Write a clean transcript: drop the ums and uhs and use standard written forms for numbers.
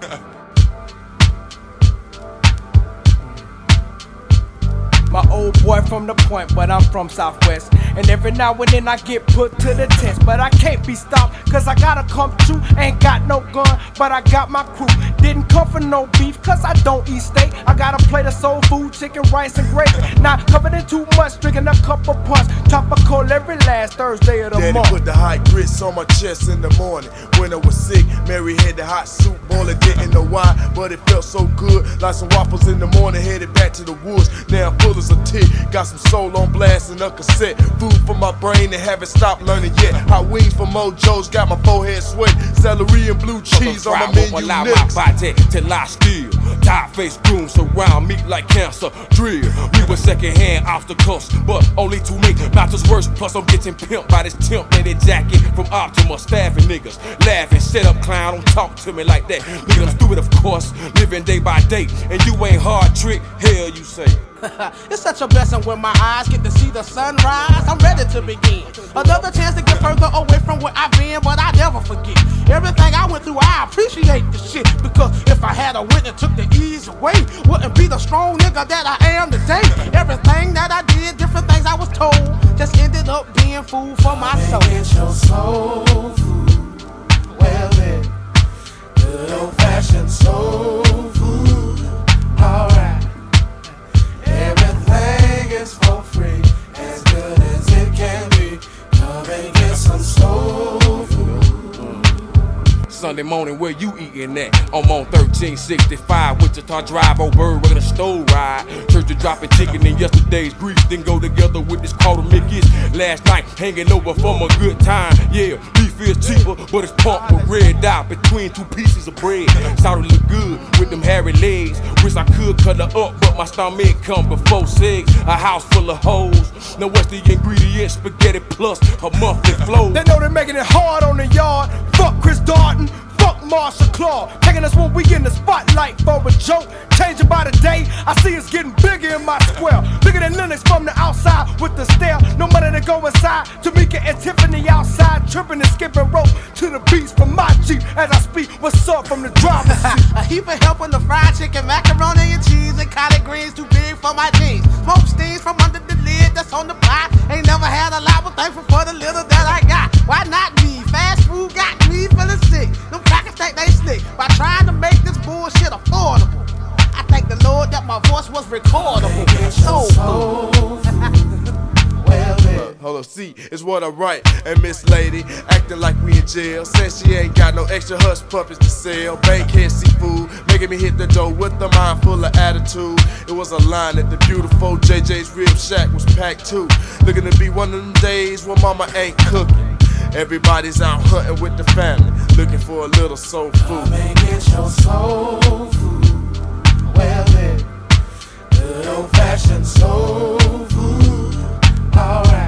My old boy from the point, but I'm from Southwest. And every now and then I get put to the test. But I can't be stopped, cause I gotta come true. Ain't got no gun, but I got my crew. Didn't come for no beef, cause I don't eat steak. I got a plate of soul food, chicken, rice, and gravy. Not covered in too much, drinking a cup of punch. Topical every last Thursday of the Daddy month. put the hot grits on my chest in the morning. When I was sick, Mary had the hot soup boiling, didn't know why, but it felt so good. Like some waffles in the morning, headed back to the woods. Now I'm full as a tick, got some soul on blast and a cassette. Food for my brain and haven't stopped learning yet. Hot wings from Mojo's, got my forehead sweat. Celery and blue cheese on my menu next. My body till I steal. Tight-faced goons surround me like cancer drill. We were second-hand obstacles, but only to me. Matters worse, plus I'm getting pimped by this temp-knitted jacket from Optima. Staffing niggas, laughing, shut up clown, don't talk to me like that. Look at I'm stupid, of course, living day by day. And you ain't hard trick, hell you say. It's such a blessing when my eyes get to see the sunrise. I'm ready to begin. Another chance to get further away from where I've been, but I never forget. Everything I went through, I appreciate the shit. Because if I had a wit that took the ease away, wouldn't be the strong nigga that I am today. Everything that I did, different things I was told, just ended up being food for my soul. Get your soul food, well lit, good old-fashioned soul food, alright. Everything is for free, as good as it can be. Come and get some soul food. Sunday morning, where you eating at? I'm on 1365 Wichita Drive, old bird working a stove ride. Church to dropping chicken in yesterday's grease, then go together with this quarter Mickey's. Last night, hanging over from a good time. Yeah, beef is cheaper, but it's pumped with red dot between two pieces of bread. Started to look good with them hairy legs. Wish I could cut her up, but my stomach come before sex. A house full of hoes. Now what's the ingredients? Spaghetti plus a monthly flow. They know they're making it hard on the yard. Fuck Chris Darden, fuck Marshall Claw. Taking us when we in the spotlight for a joke. Changing by the day, I see it's getting bigger in my square. Bigger than Linux from the outside with the stare. No money to go inside. Tamika and Tiffany outside, tripping and skipping rope to the beats from my Jeep as I speak. What's up from the driver's seat? A heap of help on the fried chicken, macaroni and cheese, and collard greens too big for my jeans. Smoke steams from under the lid that's on the pot. Ain't never had a lot, but thankful for the little that I got. Why not me? Fast food got me feeling sick. Them crackers think they slick by trying to make this bullshit affordable. I thank the Lord that my voice was recordable. Soul food. Hold up, see, it's what I write. And Miss Lady acting like we in jail. Says she ain't got no extra hush puppies to sell. Bankhead seafood, making me hit the door with a mind full of attitude. It was a line that the beautiful JJ's Rib Shack was packed too. Looking to be one of them days when mama ain't cooking. Everybody's out hunting with the family, looking for a little soul food. Come and get your soul food, well lit, good old-fashioned soul food, alright.